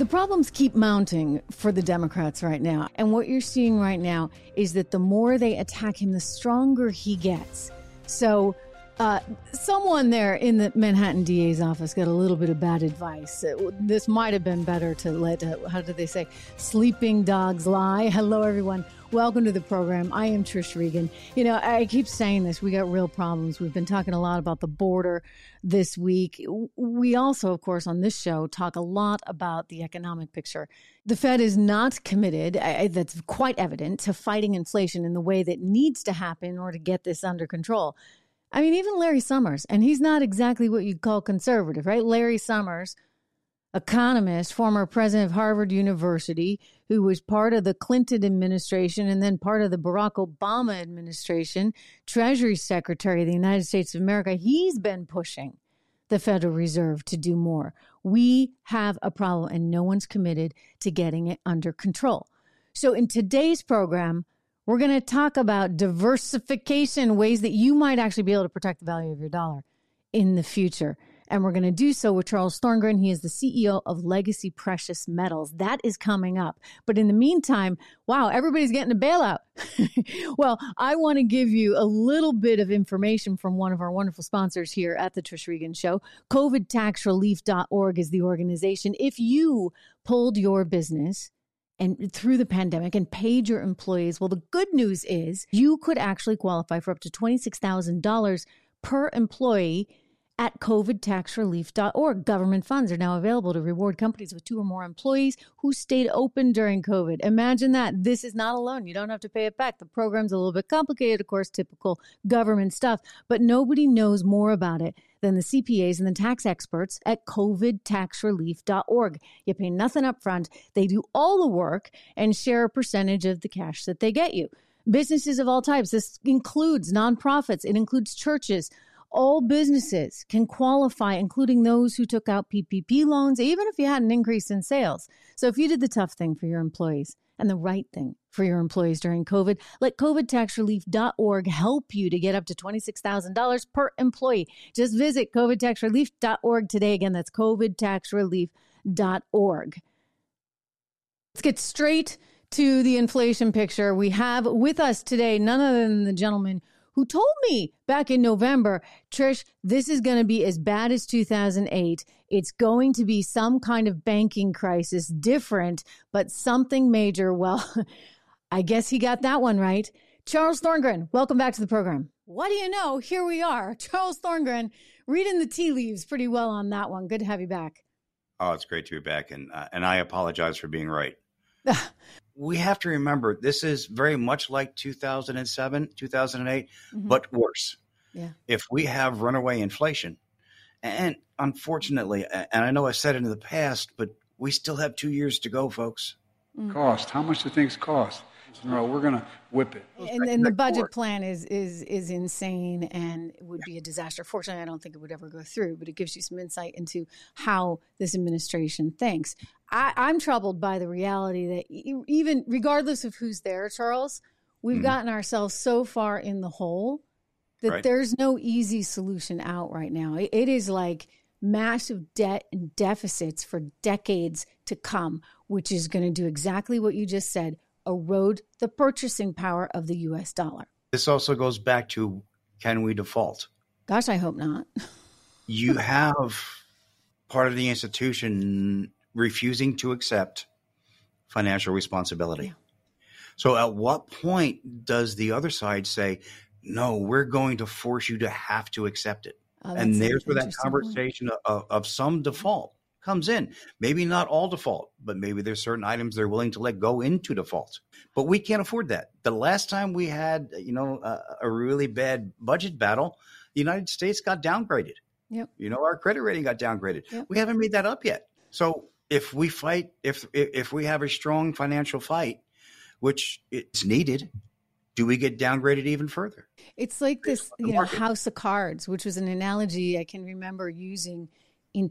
The problems keep mounting for the Democrats right now. And what you're seeing right now is that the more they attack him, the stronger he gets. So someone there in the Manhattan DA's office got a little bit of bad advice. This might have been better to let, how do they say, sleeping dogs lie. Hello, everyone. Welcome to the program. I am Trish Regan. You know, I keep saying this. We got real problems. We've been talking a lot about the border this week. We also, of course, on this show, talk a lot about the economic picture. The Fed is not committed, that's quite evident, to fighting inflation in the way that needs to happen in order to get this under control. I mean, even Larry Summers, and he's not exactly what you'd call conservative, right? Larry Summers, economist, former president of Harvard University, who was part of the Clinton administration and then part of the Barack Obama administration, Treasury Secretary of the United States of America. He's been pushing the Federal Reserve to do more. We have a problem, and no one's committed to getting it under control. So in today's program, we're going to talk about diversification, ways that you might actually be able to protect the value of your dollar in the future. And we're going to do so with Charles Thorngren. He is the CEO of Legacy Precious Metals. That is coming up. But in the meantime, wow, everybody's getting a bailout. Well, I want to give you a little bit of information from one of our wonderful sponsors here at the Trish Regan Show. COVIDTaxRelief.org is the organization. If you pulled your business and through the pandemic and paid your employees, well, the good news is you could actually qualify for up to $26,000 per employee at COVIDTaxRelief.org. Government funds are now available to reward companies with 2 or more employees who stayed open during COVID. Imagine that. This is not a loan. You don't have to pay it back. The program's a little bit complicated, of course, typical government stuff, but nobody knows more about it than the CPAs and the tax experts at COVIDTaxRelief.org. You pay nothing up front. They do all the work and share a percentage of the cash that they get you. Businesses of all types. This includes nonprofits. It includes churches. All businesses can qualify, including those who took out PPP loans, even if you had an increase in sales. So if you did the tough thing for your employees and the right thing for your employees during COVID, let COVIDTaxRelief.org help you to get up to $26,000 per employee. Just visit COVIDTaxRelief.org today. Again, that's COVIDTaxRelief.org. Let's get straight to the inflation picture. We have with us today none other than the gentleman who told me back in November, Trish, this is going to be as bad as 2008. It's going to be some kind of banking crisis, different, but something major. Well, I guess he got that one right. Charles Thorngren, welcome back to the program. What do you know? Here we are. Charles Thorngren, reading the tea leaves pretty well on that one. Good to have you back. Oh, it's great to be back. And I apologize for being right. We have to remember this is very much like 2007, 2008, but worse. Yeah. If we have runaway inflation, and unfortunately, and I know I said it in the past, but we still have 2 years to go, folks. Cost. How much do things cost? No, we're going to whip it. And the budget plan is insane and it would be a disaster. Fortunately, I don't think it would ever go through, but it gives you some insight into how this administration thinks. I'm troubled by the reality that even regardless of who's there, Charles, we've gotten ourselves so far in the hole that there's no easy solution out right now. It is like massive debt and deficits for decades to come, which is going to do exactly what you just said, erode the purchasing power of the U.S. dollar. This also goes back to, can we default? Gosh, I hope not. You have part of the institution refusing to accept financial responsibility. Yeah. So at what point does the other side say, no, we're going to force you to have to accept it? And there's where that conversation of some default comes in. Maybe not all default, but maybe there's certain items they're willing to let go into default. But we can't afford that. The last time we had, a really bad budget battle, the United States got downgraded. Yep. Our credit rating got downgraded. Yep. We haven't made that up yet. So if we fight, if we have a strong financial fight, which it's needed, do we get downgraded even further? It's like this, house of cards, which was an analogy I can remember using in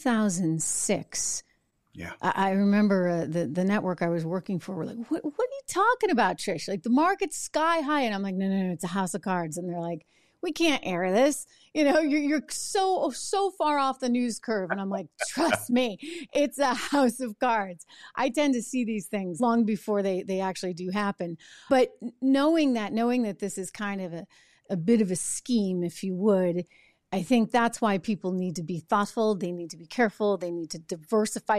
2006. Yeah, I remember the network I was working for were like, what are you talking about, Trish? Like the market's sky high. And I'm like, no, it's a house of cards. And they're like, we can't air this. You're so far off the news curve. And I'm like, trust me, it's a house of cards. I tend to see these things long before they actually do happen. But knowing that this is kind of a bit of a scheme, if you would, I think that's why people need to be thoughtful. They need to be careful. They need to diversify.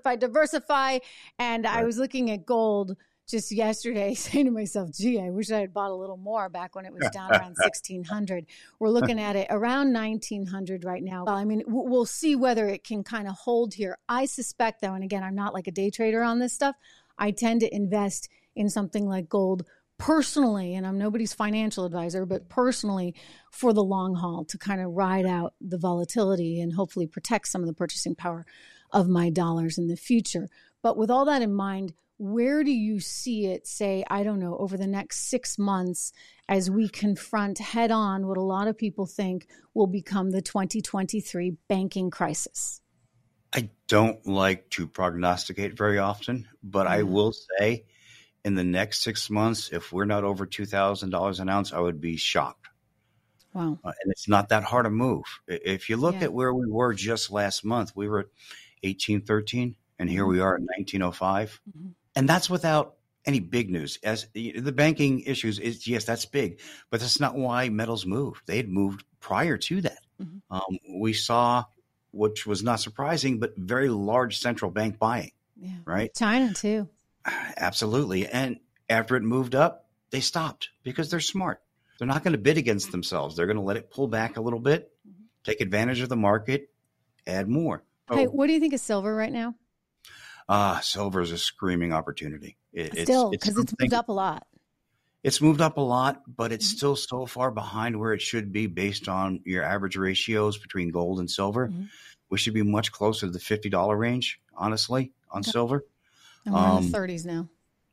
And I was looking at gold just yesterday, saying to myself, gee, I wish I had bought a little more back when it was down around 1,600. We're looking at it around 1,900 right now. I mean, we'll see whether it can kind of hold here. I suspect, though, and again, I'm not like a day trader on this stuff, I tend to invest in something like gold personally, and I'm nobody's financial advisor, but personally for the long haul to kind of ride out the volatility and hopefully protect some of the purchasing power of my dollars in the future. But with all that in mind, where do you see it, say, I don't know, over the next 6 months as we confront head on what a lot of people think will become the 2023 banking crisis? I don't like to prognosticate very often, but I will say in the next 6 months, if we're not over $2,000 an ounce, I would be shocked. Wow. And it's not that hard to move. If you look at where we were just last month, we were at 1813, and here we are at 1905. Mm-hmm. And that's without any big news. As the banking issues is, yes, that's big, but that's not why metals moved. They had moved prior to that. Mm-hmm. We saw, which was not surprising, but very large central bank buying, right? China too. Absolutely. And after it moved up, they stopped because they're smart. They're not going to bid against themselves. They're going to let it pull back a little bit, take advantage of the market, add more. Hey, what do you think of silver right now? Silver is a screaming opportunity. Still, because it's moved up a lot. It's moved up a lot, but it's still so far behind where it should be based on your average ratios between gold and silver. Mm-hmm. We should be much closer to the $50 range, honestly, on silver. And we're in the 30s now.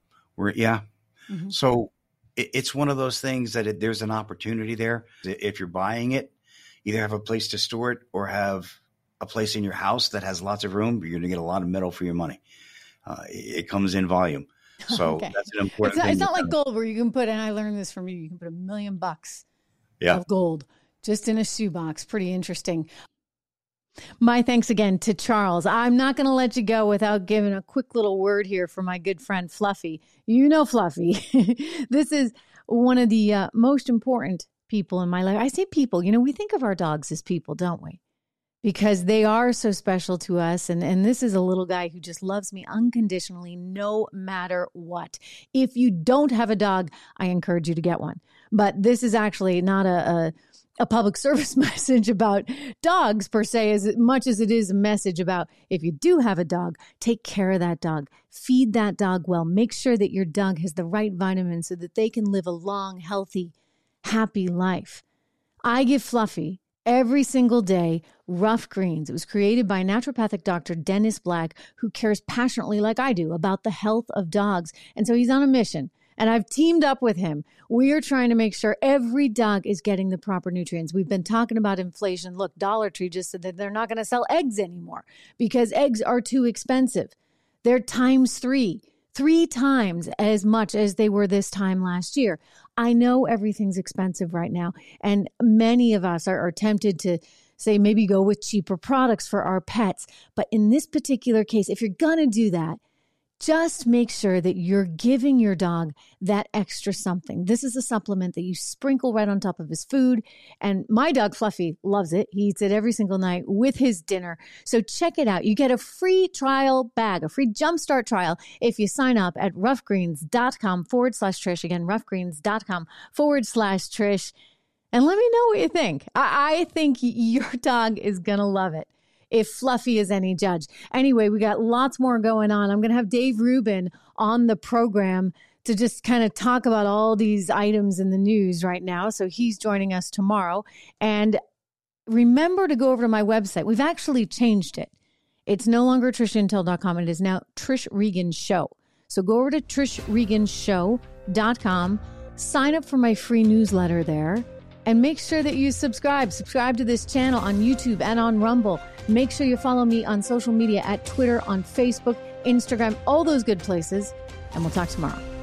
Mm-hmm. So it's one of those things that there's an opportunity there. If you're buying it, either have a place to store it or have a place in your house that has lots of room, you're going to get a lot of metal for your money. It comes in volume. So that's an important thing. It's not like gold where you can put, and I learned this from you can put $1 million of gold just in a shoebox. Pretty interesting. My thanks again to Charles. I'm not going to let you go without giving a quick little word here for my good friend Fluffy. You know Fluffy. This is one of the most important people in my life. I say people, we think of our dogs as people, don't we? Because they are so special to us. And this is a little guy who just loves me unconditionally, no matter what. If you don't have a dog, I encourage you to get one. But this is actually not a public service message about dogs per se, as much as it is a message about if you do have a dog, take care of that dog, feed that dog well, make sure that your dog has the right vitamins so that they can live a long, healthy, happy life. I give Fluffy every single day Rough Greens. It was created by naturopathic Dr. Dennis Black, who cares passionately like I do about the health of dogs. And so he's on a mission. And I've teamed up with him. We are trying to make sure every dog is getting the proper nutrients. We've been talking about inflation. Look, Dollar Tree just said that they're not going to sell eggs anymore because eggs are too expensive. They're times three times as much as they were this time last year. I know everything's expensive right now. And many of us are tempted to say maybe go with cheaper products for our pets. But in this particular case, if you're going to do that, just make sure that you're giving your dog that extra something. This is a supplement that you sprinkle right on top of his food. And my dog, Fluffy, loves it. He eats it every single night with his dinner. So check it out. You get a free trial bag, a free jumpstart trial if you sign up at roughgreens.com/Trish. Again, roughgreens.com/Trish. And let me know what you think. I think your dog is going to love it, if Fluffy is any judge. Anyway, we got lots more going on. I'm going to have Dave Rubin on the program to just kind of talk about all these items in the news right now. So he's joining us tomorrow. And remember to go over to my website. We've actually changed it. It's no longer TrishIntel.com. It is now Trish Regan Show. So go over to TrishReganShow.com, sign up for my free newsletter there, and make sure that you subscribe to this channel on YouTube and on Rumble. Make sure you follow me on social media at Twitter, on Facebook, Instagram, all those good places. And we'll talk tomorrow.